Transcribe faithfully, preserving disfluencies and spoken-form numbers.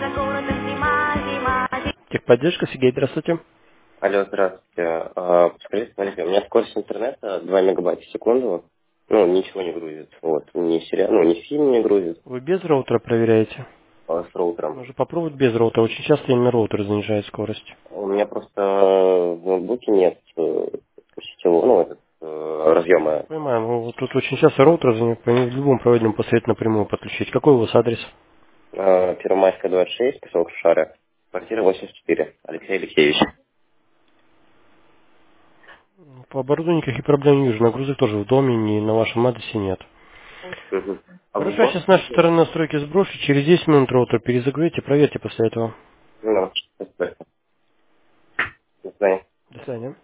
Техподдержка, Сергей, здравствуйте. Алло, здравствуйте. А, Подскажите, смотрите, у меня скорость интернета два мегабайта в секунду. Ну, ничего не грузит. Вот. Ни сериал, ну, ни фильм не грузит, Вы без роутера проверяете? а, с роутером. Можно попробовать без роутера. Очень часто именно роутер занижает скорость. У меня просто в ноутбуке нет э, сетевого, ну, этот, э, разъема. Понимаю, ну, вот тут очень часто роутер занижает, по нему в любом проводимом посредственно напрямую подключить. Какой у вас адрес? Э, Первомайская, двадцать шесть, поселок Шара, квартира восемьдесят четыре. Алексей Алексеевич. По оборудованию никаких проблем не вижу. Нагрузок тоже в доме, ни на вашем адресе нет. Мгм. А вы Хорошо, я можете? сейчас с нашей стороны настройки сброшу. Через десять минут роутер перезагрузите, проверьте после этого. Ну, спасибо. До свидания. До свидания.